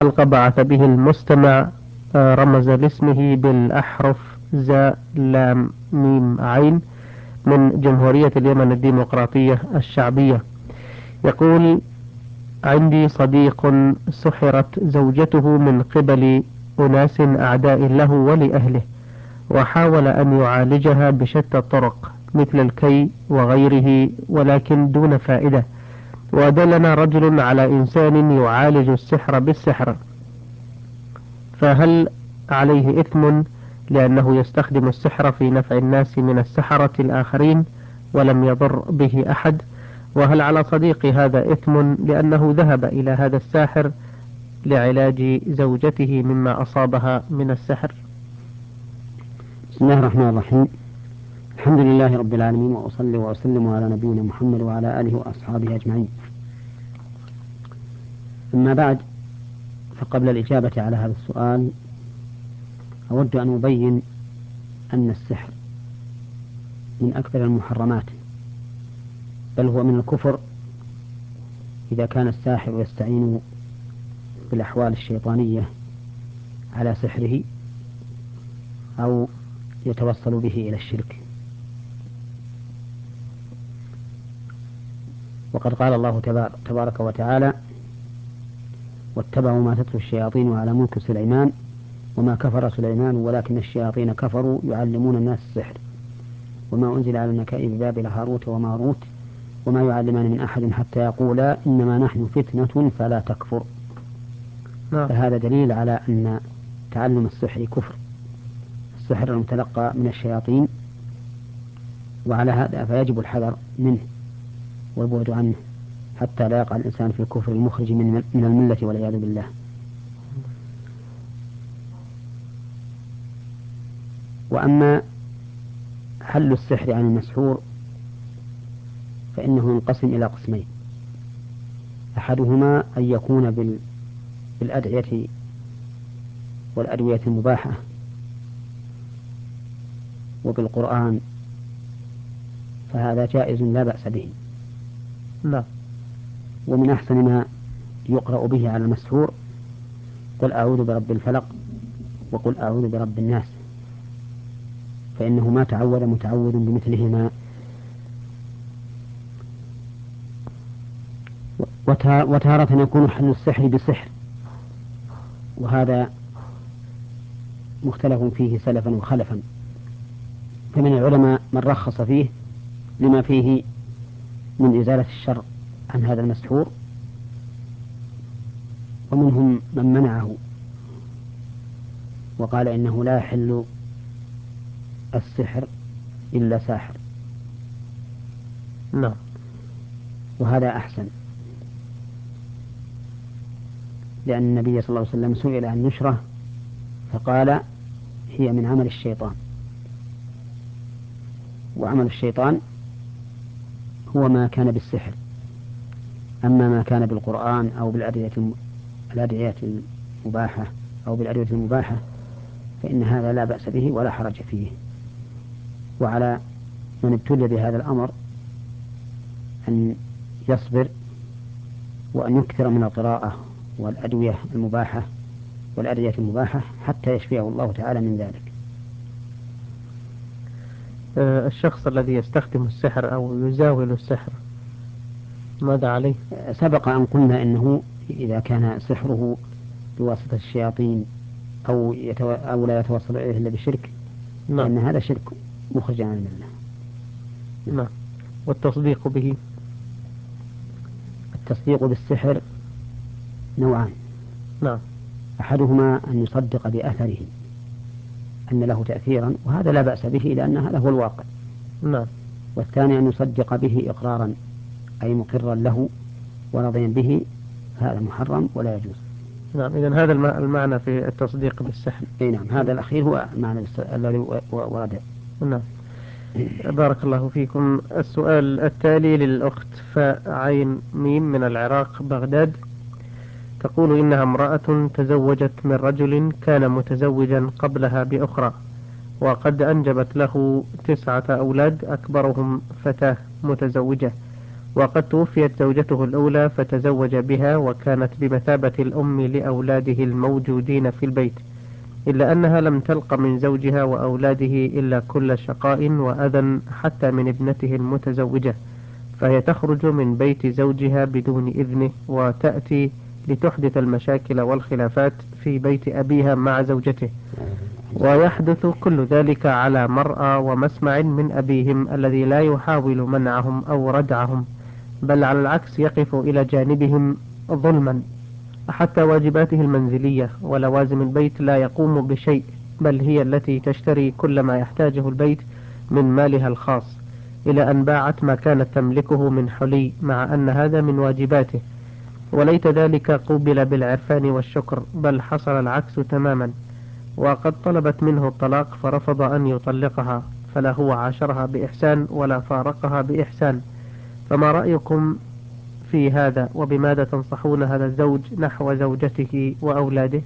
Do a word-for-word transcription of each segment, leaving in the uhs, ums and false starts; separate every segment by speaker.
Speaker 1: حلقة بعث به المستمع آه، رمز لاسمه بالأحرف زاء لام ميم عين من جمهورية اليمن الديمقراطية الشعبية. يقول: عندي صديق سحرت زوجته من قبل أناس أعداء له ولأهله، وحاول أن يعالجها بشتى الطرق مثل الكي وغيره ولكن دون فائدة، ودلنا رجل على إنسان يعالج السحر بالسحر، فهل عليه إثم لأنه يستخدم السحر في نفع الناس من السحرة الآخرين ولم يضر به أحد؟ وهل على صديقي هذا إثم لأنه ذهب إلى هذا الساحر لعلاج زوجته مما أصابها من السحر؟
Speaker 2: بسم الله الرحمن الرحيم. الحمد لله رب العالمين، وأصلي وأسلم على نبينا محمد وعلى آله وأصحابه أجمعين. أما بعد، فقبل الإجابة على هذا السؤال أود أن أبين أن السحر من أكبر المحرمات، بل هو من الكفر إذا كان الساحر يستعين بالأحوال الشيطانية على سحره أو يتوصل به إلى الشرك. وقد قال الله تبارك وتعالى: واتبعوا ما تتلو الشياطين على ملك سليمان وما كفر سليمان ولكن الشياطين كفروا يعلمون الناس السحر وما أنزل على الملكين ببابل هاروت وماروت وما يعلمان من أحد حتى يقولا إنما نحن فتنة فلا تكفر.
Speaker 1: نعم.
Speaker 2: فهذا دليل على أن تعلم السحر كفر، السحر المتلقى من الشياطين، وعلى هذا فيجب الحذر منه والبعد عنه حتى لا يقع الإنسان في الكفر المخرج من الملة والعياذ بالله. وأما حل السحر عن المسحور فإنه ينقسم إلى قسمين: أحدهما أن يكون بالأدعية والأدوية المباحة وبالقرآن، فهذا جائز لا بأس به.
Speaker 1: لا.
Speaker 2: ومن أحسن ما يقرأ به على المسحور: قل أعوذ برب الفلق وقل أعوذ برب الناس، فإنه ما تعود متعوذ بمثلهما. وتارة يكون حل السحر بسحر، وهذا مختلف فيه سلفا وخلفا، فمن العلماء من رخص فيه لما فيه من إزالة الشر عن هذا المسحور، ومنهم من منعه وقال إنه لا يحل السحر إلا ساحر.
Speaker 1: نعم.
Speaker 2: وهذا أحسن، لأن النبي صلى الله عليه وسلم سئل عن نشرة فقال: هي من عمل الشيطان، وعمل الشيطان هو ما كان بالسحر. أما ما كان بالقرآن أو بالأدعية الأدعية المباحة أو بالأدعية المباحة فإن هذا لا بأس به ولا حرج فيه. وعلى من ابتلي بهذا الأمر أن يصبر وأن يكثر من القراءة والأدوية المباحة والأدعية المباحة حتى يشفيه الله تعالى من ذلك.
Speaker 1: أه الشخص الذي يستخدم السحر أو يزاول السحر ماذا عليه؟
Speaker 2: سبق أن قلنا إنه إذا كان سحره بواسطة الشياطين أو, يتو... أو لا يتوصل إليه إلا بشرك،
Speaker 1: نعم.
Speaker 2: فإن هذا شرك مخرج عن الملة.
Speaker 1: نعم. والتصديق به؟
Speaker 2: التصديق بالسحر نوعان:
Speaker 1: نعم.
Speaker 2: أحدهما أن يصدق بأثره أن له تأثيرا، وهذا لا بأس به لأن هذا هو الواقع.
Speaker 1: نعم.
Speaker 2: والثاني أن يصدق به إقرارا أي مقرا له ورضيا به، هذا محرم ولا يجوز.
Speaker 1: نعم. إذن هذا المعنى في التصديق بالسحر.
Speaker 2: أي نعم، هذا الأخير هو معنى الذي ورد.
Speaker 1: نعم. بارك الله فيكم. السؤال التالي للأخت فاء عين ميم من العراق بغداد، تقول إنها امرأة تزوجت من رجل كان متزوجا قبلها بأخرى، وقد أنجبت له تسعة أولاد أكبرهم فتاة متزوجة، وقد توفيت زوجته الأولى فتزوج بها وكانت بمثابة الأم لأولاده الموجودين في البيت، إلا أنها لم تلق من زوجها وأولاده إلا كل شقاء وأذى حتى من ابنته المتزوجة، فهي تخرج من بيت زوجها بدون إذنه وتأتي لتحدث المشاكل والخلافات في بيت أبيها مع زوجته، ويحدث كل ذلك على مرأى ومسمع من أبيهم الذي لا يحاول منعهم أو ردعهم، بل على العكس يقف إلى جانبهم ظلما، حتى واجباته المنزلية ولوازم البيت لا يقوم بشيء، بل هي التي تشتري كل ما يحتاجه البيت من مالها الخاص، إلى أن باعت ما كانت تملكه من حلي، مع أن هذا من واجباته. وليت ذلك قوبل بالعرفان والشكر، بل حصل العكس تماما، وقد طلبت منه الطلاق فرفض أن يطلقها، فلا هو عاشرها بإحسان ولا فارقها بإحسان. فما رأيكم في هذا، وبماذا تنصحون هذا الزوج نحو زوجته وأولاده؟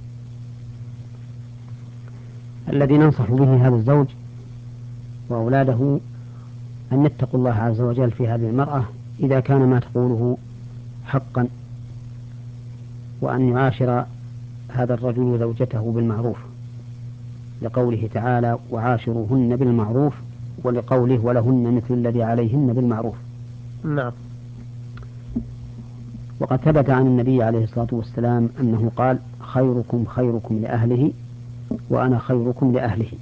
Speaker 2: الذي ننصح به هذا الزوج وأولاده أن يتقوا الله عز وجل في هذه المرأة إذا كان ما تقوله حقا، وأن يعاشر هذا الرجل زوجته بالمعروف، لقوله تعالى وعاشروهن بالمعروف، ولقوله ولهن مثل الذي عليهن بالمعروف.
Speaker 1: نعم.
Speaker 2: وقد ثبت عن النبي عليه الصلاة والسلام أنه قال خيركم خيركم لأهله وأنا خيركم لأهله.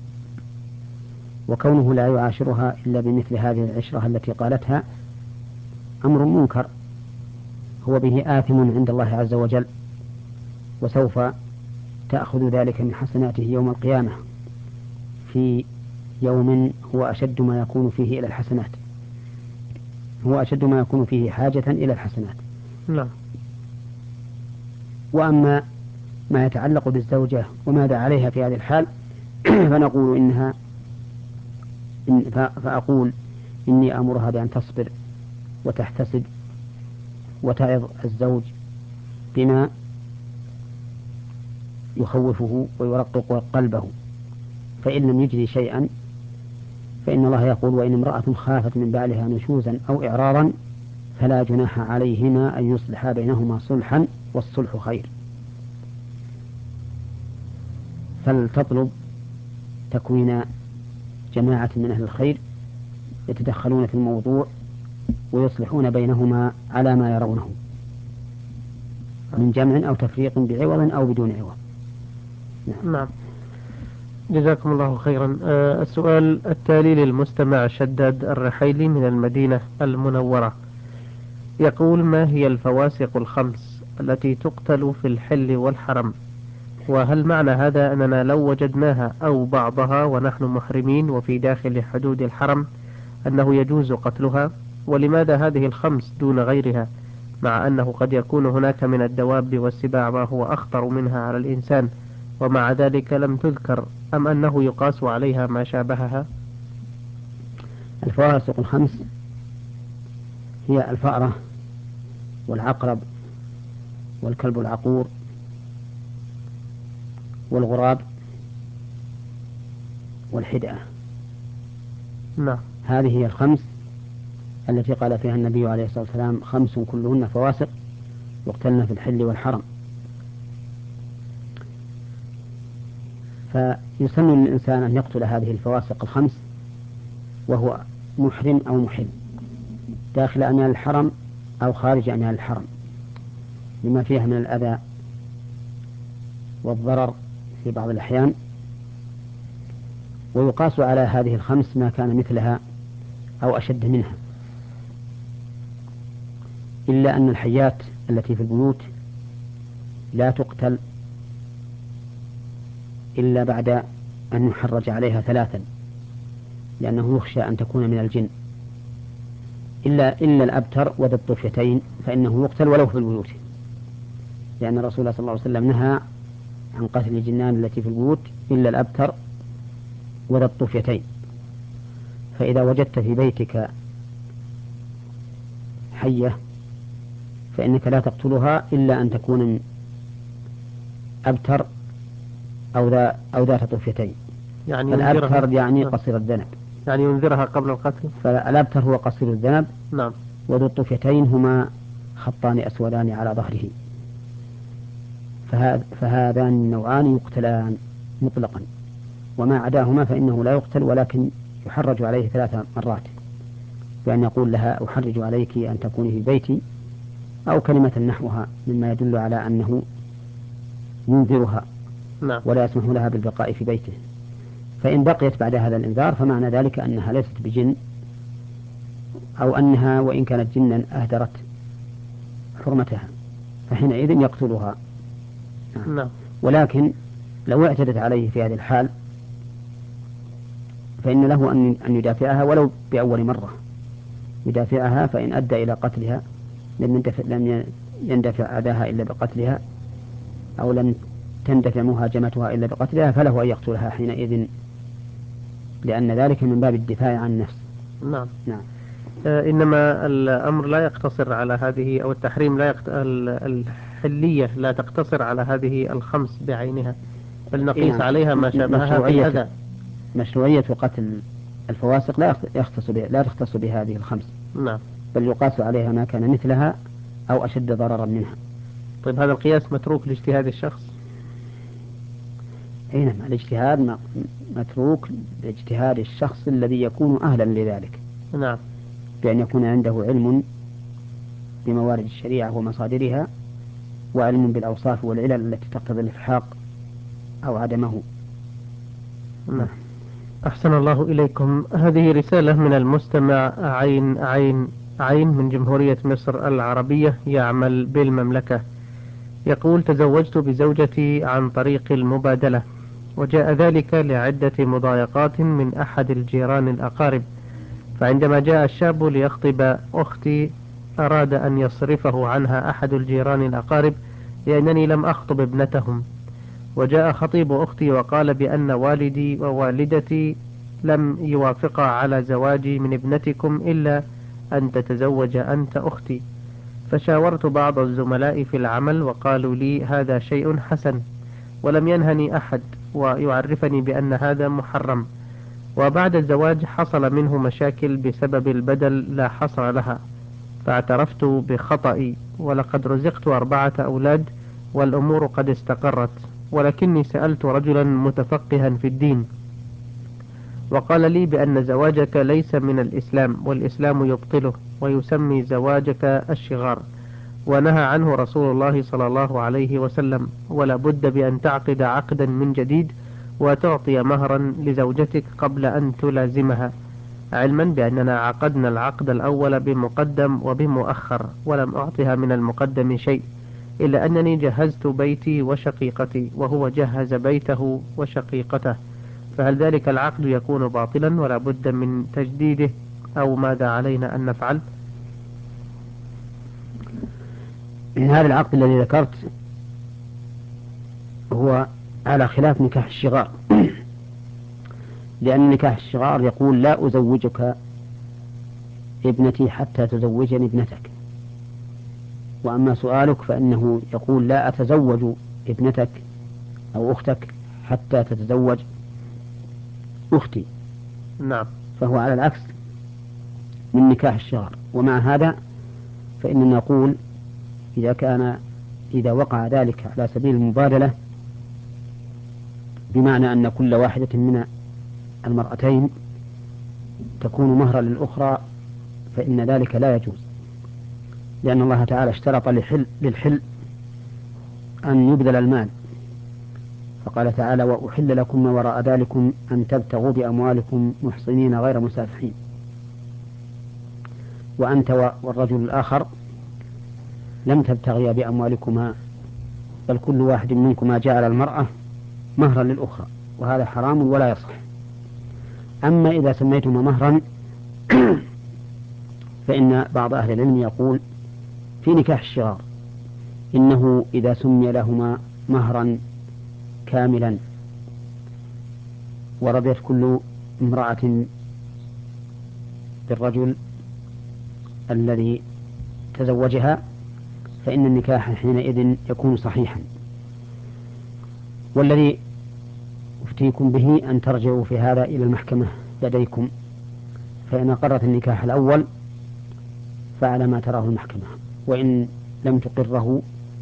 Speaker 2: وكونه لا يعاشرها إلا بمثل هذه العشرة التي قالتها أمر منكر، هو به آثم عند الله عز وجل، وسوف تأخذ ذلك من حسناته يوم القيامة في يوم هو أشد ما يكون فيه إلى الحسنات، هو أشد ما يكون فيه حاجة إلى الحسنات.
Speaker 1: نعم.
Speaker 2: وأما ما يتعلق بالزوجة وماذا عليها في هذه الحال فنقول إنها إن فأقول إني أمرها بأن تصبر وتحتسب وتعظ الزوج بما يخوفه ويرقق قلبه، فإن لم يجري شيئا فإن الله يقول وإن امرأة خافت من بعلها نشوزا أو إعراضا فلا جناح عليهما أن يصلحا بينهما صلحا والصلح خير. فلتطلب تكوين جماعة من أهل الخير يتدخلون في الموضوع ويصلحون بينهما على ما يرونه من جمع أو تفريق بعوض أو بدون عوض.
Speaker 1: نعم, نعم. جزاكم الله خيرا. آه السؤال التالي للمستمع شداد الرحيلي من المدينة المنورة، يقول ما هي الفواسق الخمس التي تقتل في الحل والحرم؟ وهل معنى هذا أننا لو وجدناها أو بعضها ونحن محرمين وفي داخل حدود الحرم أنه يجوز قتلها؟ ولماذا هذه الخمس دون غيرها، مع أنه قد يكون هناك من الدواب والسباع ما هو أخطر منها على الإنسان ومع ذلك لم تذكر، أم أنه يقاس عليها ما شابهها؟
Speaker 2: الفواسق الخمس هي الفأرة والعقرب والكلب العقور والغراب والحدأة.
Speaker 1: نعم.
Speaker 2: هذه هي الخمس التي قال فيها النبي عليه الصلاة والسلام خمس كلهن فواسق يقتلن في الحل والحرم. فيسن للإنسان أن يقتل هذه الفواسق الخمس وهو محرم أو محل داخل أنيال الحرم أو خارج أنيال الحرم، لما فيها من الأذى والضرر في بعض الأحيان. ويقاس على هذه الخمس ما كان مثلها أو أشد منها، إلا أن الحيات التي في البيوت لا تقتل إلا بعد أن يحرج عليها ثلاثا، لأنه يخشى أن تكون من الجن، إلا إلا الأبتر وذا الطفيتين فإنه يقتل ولو في البيوت، لأن الرسول صلى الله عليه وسلم نهى عن قتل الجنان التي في البيوت إلا الأبتر وذا الطفيتين. فإذا وجدت في بيتك حية فإنك لا تقتلها إلا أن تكون أبتر أو ذا أو ذات طفيتين.
Speaker 1: يعني
Speaker 2: الأبتر
Speaker 1: ينذرها.
Speaker 2: يعني
Speaker 1: نعم.
Speaker 2: قصير الذنب،
Speaker 1: يعني ينذرها قبل القتل.
Speaker 2: فالأبتر هو قصير الذنب.
Speaker 1: نعم.
Speaker 2: وذو الطفيتين هما خطان أسودان على ظهره، فهذان النوعان يقتلان مطلقا، وما عداهما فإنه لا يقتل ولكن يحرج عليه ثلاث مرات، بأن يقول لها أحرج عليك أن تكوني في بيتي، أو كلمة نحوها مما يدل على أنه ينذرها
Speaker 1: نعم.
Speaker 2: ولا يسمح لها بالبقاء في بيته. فإن بقيت بعد هذا الإنذار فمعنى ذلك أنها ليست بجن، أو أنها وإن كانت جنا أهدرت حرمتها، فحينئذ يقتلها.
Speaker 1: نعم.
Speaker 2: ولكن لو اعتدت عليه في هذه الحال فإن له أن يدافعها ولو بأول مرة، يدافعها، فإن أدى إلى قتلها لم لم يندفع أذاها إلا بقتلها، أو لم تندفع مهاجمتها إلا بقتلها، فله أن يقتلها حينئذ، لأن ذلك من باب الدفاع عن النفس.
Speaker 1: نعم.
Speaker 2: نعم.
Speaker 1: آه إنما الأمر لا يقتصر على هذه، أو التحريم لا يقت... الحلية لا تقتصر على هذه الخمس بعينها، بل نقيس
Speaker 2: نعم.
Speaker 1: عليها ما شابهها في الأذى.
Speaker 2: مشروعية قتل الفواسق لا يختص بها، لا تختص بهذه الخمس.
Speaker 1: نعم.
Speaker 2: بل يقاس عليها ما كان مثلها أو أشد ضررا منها.
Speaker 1: طيب هذا القياس متروك لاجتهاد الشخص؟
Speaker 2: أينما الاجتهاد متروك لاجتهاد الشخص الذي يكون أهلا لذلك.
Speaker 1: نعم.
Speaker 2: بأن يكون عنده علم بموارد الشريعة ومصادرها، وعلم بالأوصاف والعلل التي تقتضي الإلحاق أو عدمه.
Speaker 1: نعم. أحسن الله إليكم. هذه رسالة من المستمع عين عين عين من جمهورية مصر العربية، يعمل بالمملكة. يقول: تزوجت بزوجتي عن طريق المبادلة، وجاء ذلك لعدة مضايقات من أحد الجيران الأقارب، فعندما جاء الشاب ليخطب أختي أراد أن يصرفه عنها أحد الجيران الأقارب لأنني لم أخطب ابنتهم، وجاء خطيب أختي وقال بأن والدي ووالدتي لم يوافقا على زواجي من ابنتكم إلا أن تتزوج أنت أختي. فشاورت بعض الزملاء في العمل وقالوا لي هذا شيء حسن، ولم ينهني أحد ويعرفني بأن هذا محرم. وبعد الزواج حصل منه مشاكل بسبب البدل لا حصر لها، فاعترفت بخطئي، ولقد رزقت أربعة أولاد والأمور قد استقرت، ولكني سألت رجلا متفقها في الدين وقال لي بأن زواجك ليس من الإسلام، والإسلام يبطله ويسمي زواجك الشغار، ونهى عنه رسول الله صلى الله عليه وسلم، ولا بد بأن تعقد عقدا من جديد وتعطي مهرا لزوجتك قبل أن تلازمها، علما بأننا عقدنا العقد الأول بمقدم وبمؤخر، ولم أعطها من المقدم شيء، إلا أنني جهزت بيتي وشقيقتي وهو جهز بيته وشقيقته، فهل ذلك العقد يكون باطلا ولا بد من تجديده، أو ماذا علينا أن نفعل؟
Speaker 2: من هذا العقد الذي ذكرت هو على خلاف نكاح الشغار لأن نكاح الشغار يقول لا أزوجك ابنتي حتى تزوجني ابنتك، وأما سؤالك فإنه يقول لا أتزوج ابنتك أو أختك حتى تتزوج أختي.
Speaker 1: نعم.
Speaker 2: فهو على العكس من نكاح الشغار. ومع هذا فإننا نقول إذا كان إذا وقع ذلك على سبيل المبادلة، بمعنى أن كل واحدة من المرأتين تكون مهرا للأخرى، فإن ذلك لا يجوز، لأن الله تعالى اشترط للحل, للحل أن يبذل المال، فقال تعالى وأحل لكم ما وراء ذلكم أن تبتغوا بأموالكم محصنين غير مسافحين. وأنت والرجل الآخر لم تبتغيا بأموالكما، بل كل واحد منكما جعل المرأة مهرا للأخرى، وهذا حرام ولا يصح. أما إذا سميتما مهرا فإن بعض أهل العلم يقول في نكاح الشغار إنه إذا سمي لهما مهرا كاملا ورضيت كل امرأة بالرجل الذي تزوجها فإن النكاح حينئذ يكون صحيحا. والذي أفتيكم به أن ترجعوا في هذا إلى المحكمة لديكم، فإن أقرت النكاح الأول فعلى ما تراه المحكمة، وإن لم تقره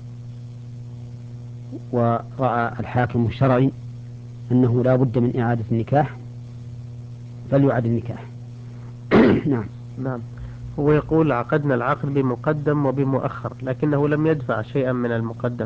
Speaker 2: ورأى الحاكم الشرعي أنه لا بد من إعادة النكاح فليعد النكاح. نعم.
Speaker 1: نعم. هو يقول عقدنا العقد بمقدم وبمؤخر لكنه لم يدفع شيئا من المقدم.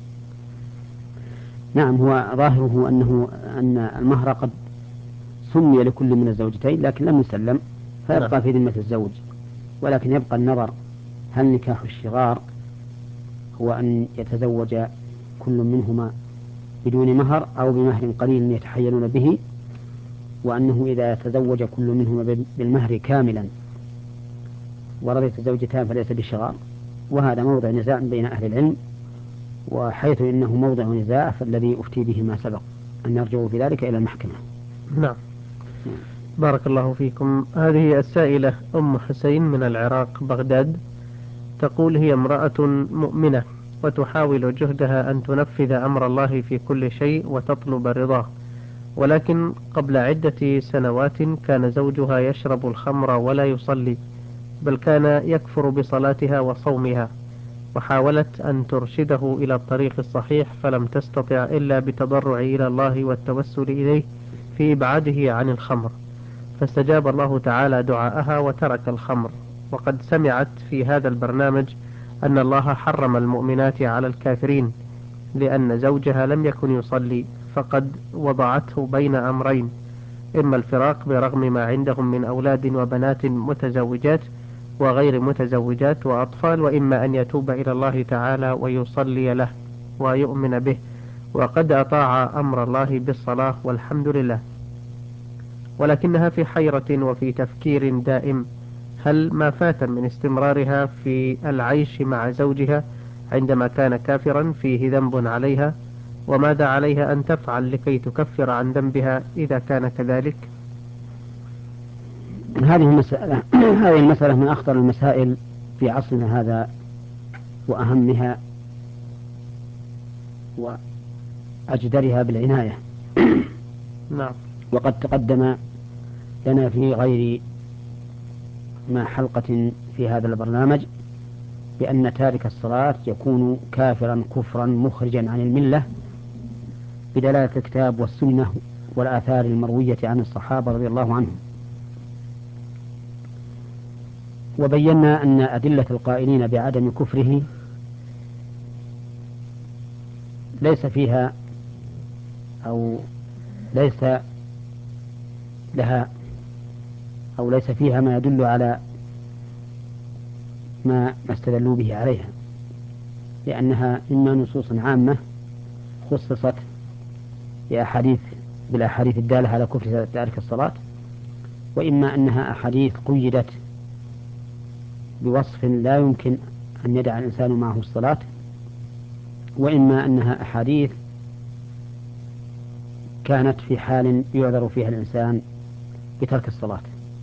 Speaker 2: نعم، هو ظاهره أنه أن المهر قد سمي لكل من الزوجتين لكن لم يسلم، فيبقى
Speaker 1: نعم.
Speaker 2: في ذمة الزوج، ولكن يبقى النظر هل نكاح الشغار هو أن يتزوج كل منهما بدون مهر أو بمهر قليل يتحيلون به، وأنه إذا تزوج كل منهما بالمهر كاملا ورضيت الزوجتان فليس بشغار، وهذا موضع نزاع بين أهل العلم، وحيث إنه موضع نزاع فالذي أفتي به ما سبق أن يرجعوا في ذلك إلى المحكمة.
Speaker 1: نعم. بارك الله فيكم. هذه السائلة أم حسين من العراق بغداد، تقول هي امرأة مؤمنة وتحاول جهدها أن تنفذ أمر الله في كل شيء وتطلب رضاه، ولكن قبل عدة سنوات كان زوجها يشرب الخمر ولا يصلي، بل كان يكفر بصلاتها وصومها، وحاولت أن ترشده إلى الطريق الصحيح فلم تستطع إلا بالتضرع إلى الله والتوسل إليه في إبعاده عن الخمر، فاستجاب الله تعالى دعاءها وترك الخمر. وقد سمعت في هذا البرنامج أن الله حرم المؤمنات على الكافرين لأن زوجها لم يكن يصلي، فقد وضعته بين أمرين: إما الفراق برغم ما عندهم من أولاد وبنات متزوجات وغير متزوجات وأطفال، وإما أن يتوب إلى الله تعالى ويصلي له ويؤمن به، وقد أطاع أمر الله بالصلاة والحمد لله، ولكنها في حيرة وفي تفكير دائم: هل ما فات من استمرارها في العيش مع زوجها عندما كان كافرا فيه ذنب عليها؟ وماذا عليها أن تفعل لكي تكفر عن ذنبها إذا كان كذلك؟
Speaker 2: هذه المسألة هذه المسألة من أخطر المسائل في عصرنا هذا وأهمها وأجدرها بالعناية.
Speaker 1: نعم.
Speaker 2: وقد تقدم لنا في غير ما حلقة في هذا البرنامج بأن تارك الصلاة يكون كافرا كفرا مخرجا عن الملة بدلالة الكتاب والسنة والآثار المروية عن الصحابة رضي الله عنهم. وبينا أن أدلة القائلين بعدم كفره ليس فيها أو ليس لها أو ليس فيها ما يدل على ما استدلوا به عليها، لأنها إما نصوص عامة خصصت بأحاديث بالأحاديث الدالة على كفر تارك الصلاة، وإما أنها أحاديث قيدت بوصف لا يمكن أن يدع الإنسان معه الصلاة، وإما أنها أحاديث كانت في حال يعذر فيها الإنسان بترك الصلاة،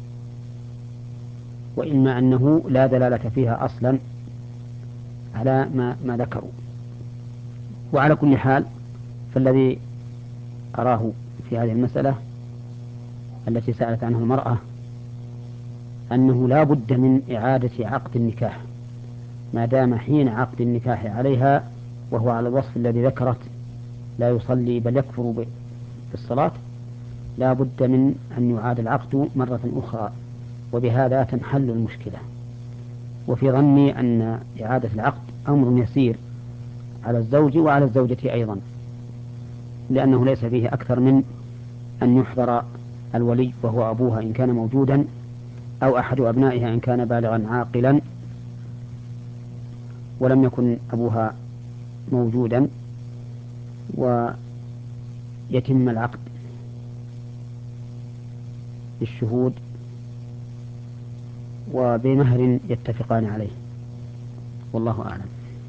Speaker 2: وإما أنه لا دلالة فيها أصلا على ما, ما ذكروا. وعلى كل حال فالذي أراه في هذه المسألة التي سألت عنه المرأة أنه لا بد من إعادة عقد النكاح ما دام حين عقد النكاح عليها وهو على الوصف الذي ذكرت لا يصلي بل يكفر بالصلاة، لا بد من أن يعاد العقد مرة أخرى، وبهذا تنحل المشكلة. وفي ظني أن إعادة العقد أمر يسير على الزوج وعلى الزوجة أيضا، لأنه ليس فيه أكثر من أن يحضر الولي وهو أبوها إن كان موجودا أو أحد أبنائها إن كان بالغا عاقلا، ولم يكن أبوها موجودا، ويتم العقد بالشهود وبمهر يتفقان عليه، والله أعلم.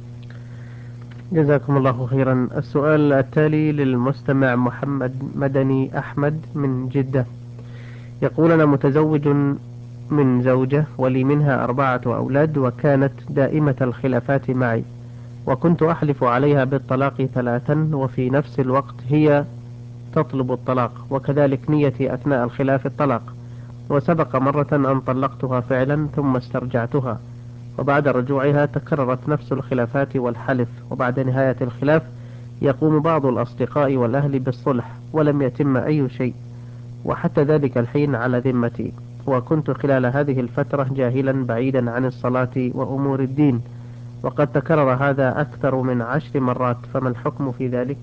Speaker 1: جزاكم الله خيرا. السؤال التالي للمستمع محمد مدني أحمد من جدة، يقول: أنا متزوج من زوجة ولي منها أربعة أولاد، وكانت دائمة الخلافات معي، وكنت أحلف عليها بالطلاق ثلاثا وفي نفس الوقت هي تطلب الطلاق، وكذلك نيتي أثناء الخلاف الطلاق، وسبق مرة أن طلقتها فعلا ثم استرجعتها، وبعد رجوعها تكررت نفس الخلافات والحلف، وبعد نهاية الخلاف يقوم بعض الأصدقاء والأهل بالصلح ولم يتم أي شيء، وحتى ذلك الحين على ذمتي، وكنت خلال هذه الفترة جاهلا بعيدا عن الصلاة وأمور الدين، وقد تكرر هذا أكثر من عشر مرات، فما الحكم في ذلك؟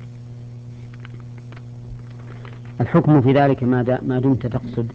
Speaker 2: الحكم في ذلك ما, ما دمت تقصد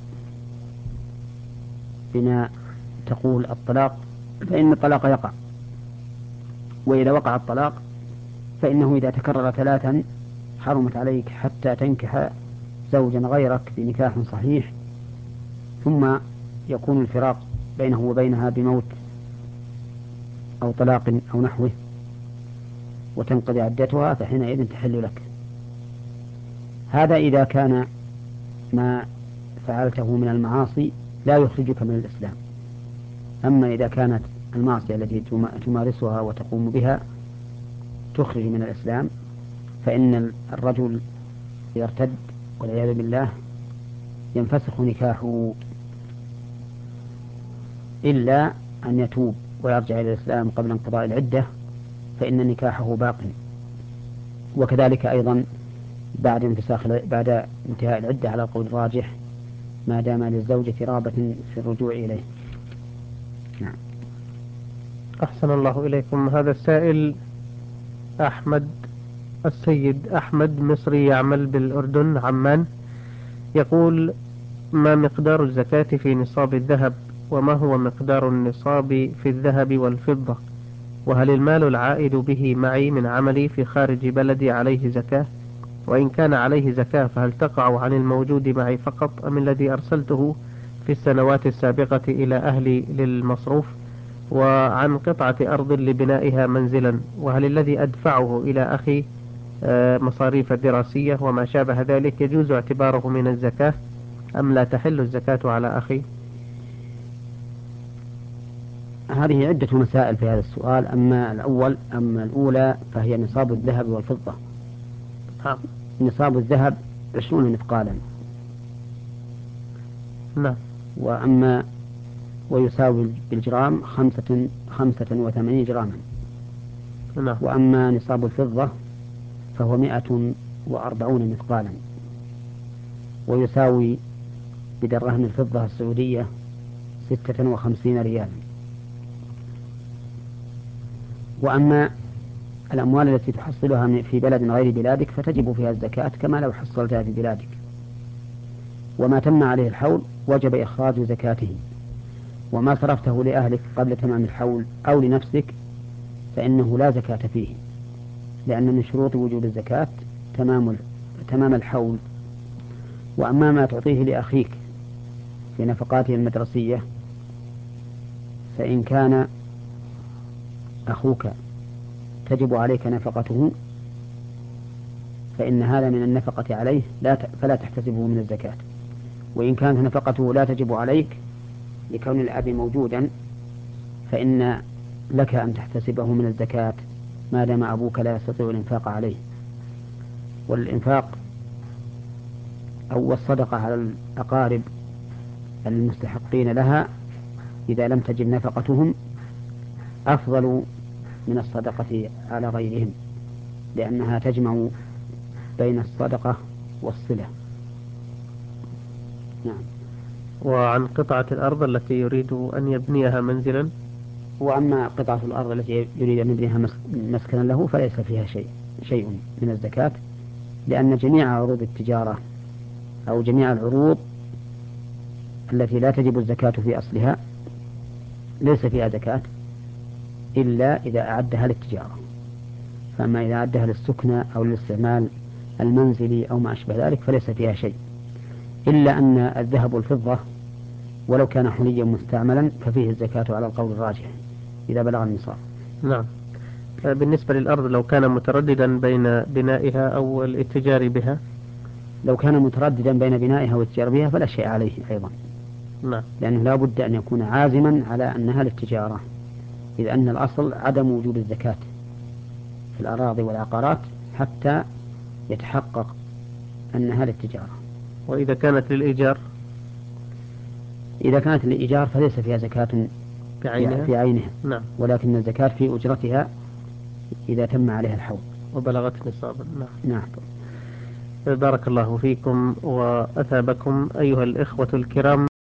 Speaker 2: بما تقول الطلاق فإن الطلاق يقع، وإذا وقع الطلاق فإنه إذا تكرر ثلاثا حرمت عليك حتى تنكح زوجا غيرك بنكاح صحيح، ثم يكون الفراق بينه وبينها بموت أو طلاق أو نحوه وتنقضي عدتها، فحينئذ تحل لك. هذا إذا كان ما فعلته من المعاصي لا يخرجك من الإسلام. أما إذا كانت المعصية التي تمارسها وتقوم بها تخرج من الإسلام، فإن الرجل إذا ارتد والعياذ بالله ينفسخ نكاحه، إلا أن يتوب ويرجع إلى الإسلام قبل انقضاء العدة فإن نكاحه باق. وكذلك أيضا بعد انفساخ بعد انتهاء العدة على القول الراجح، ما دام للزوجة رغبة في الرجوع إليه. نعم.
Speaker 1: أحسن الله إليكم. هذا السائل أحمد السيد أحمد مصري يعمل بالأردن عمان، يقول: ما مقدار الزكاة في نصاب الذهب؟ وما هو مقدار النصاب في الذهب والفضة؟ وهل المال العائد به معي من عملي في خارج بلدي عليه زكاة؟ وإن كان عليه زكاة فهل تقع عن الموجود معي فقط أم الذي أرسلته في السنوات السابقة إلى أهلي للمصروف؟ وعن قطعة أرض لبنائها منزلا، وهل الذي أدفعه إلى أخي آه، مصاريف دراسية وما شابه ذلك يجوز اعتباره من الزكاة أم لا تحل الزكاة على أخي؟
Speaker 2: هذه عدة مسائل في هذا السؤال. أما الأول أما الأولى فهي نصاب الذهب والفضة.
Speaker 1: نعم.
Speaker 2: نصاب الذهب عشرون مثقالا.
Speaker 1: نعم.
Speaker 2: وأما ويساوي بالجرام خمسة خمسة وثمانين جراما.
Speaker 1: نعم.
Speaker 2: وأما نصاب الفضة فهو مئة وأربعون مثقالا، ويساوي بدراهم الفضة السعودية ستة وخمسين ريالا. وأما الأموال التي تحصلها في بلد غير بلادك فتجب فيها الزكاة كما لو حصلتها في بلادك، وما تم عليه الحول وجب إخراج زكاته. وما صرفته لأهلك قبل تمام الحول أو لنفسك فإنه لا زكاة فيه، لأن من شروط وجوب الزكاة تمام تمام الحول. وأما ما تعطيه لأخيك في نفقاته المدرسية فإن كان أخوك تجب عليك نفقته فإن هذا من النفقة عليه لا ت... فلا تحتسبه من الزكاة. وإن كانت نفقته لا تجب عليك لكون الأب موجودا فإن لك أن تحتسبه من الزكاة ما دام أبوك لا يستطيع الإنفاق عليه. والإنفاق أو الصدقة على الأقارب المستحقين لها إذا لم تجب نفقتهم أفضل من الصدقة على غيرهم، لأنها تجمع بين الصدقة والصلة. نعم.
Speaker 1: وعن قطعة الأرض التي يريد أن يبنيها منزلا؟
Speaker 2: وأما قطعة الأرض التي يريد أن يبنيها مسكنا له فليس فيها شيء شيء من الزكاة، لأن جميع عروض التجارة أو جميع العروض التي لا تجب الزكاة في أصلها ليس فيها زكاة إلا إذا أعدها للتجارة. فأما إذا أعدها للسكنى أو للاستعمال المنزلي أو ما أشبه ذلك فليس فيها شيء، إلا أن الذهب والفضة ولو كان حليا مستعملا ففيه الزكاة على القول الراجح إذا بلغ النصاب.
Speaker 1: نعم. بالنسبة للأرض لو كان مترددا بين بنائها أو الاتجار بها؟
Speaker 2: لو كان مترددا بين بنائها والاتجار بها فلا شيء عليه أيضا.
Speaker 1: نعم.
Speaker 2: لأنه لا بد أن يكون عازما على أنها للتجارة، إذ أن الأصل عدم وجوب الزكاة في الأراضي والعقارات حتى يتحقق أنها للتجارة.
Speaker 1: وإذا كانت للإيجار؟
Speaker 2: إذا كانت للإيجار فليس فيها زكاة
Speaker 1: بعينها.
Speaker 2: في عينها.
Speaker 1: نعم.
Speaker 2: ولكن الزكاة في أجرتها إذا تم عليها الحول
Speaker 1: وبلغت نصابا. نعم.
Speaker 2: نعم.
Speaker 1: بارك الله فيكم وأثابكم أيها الإخوة الكرام.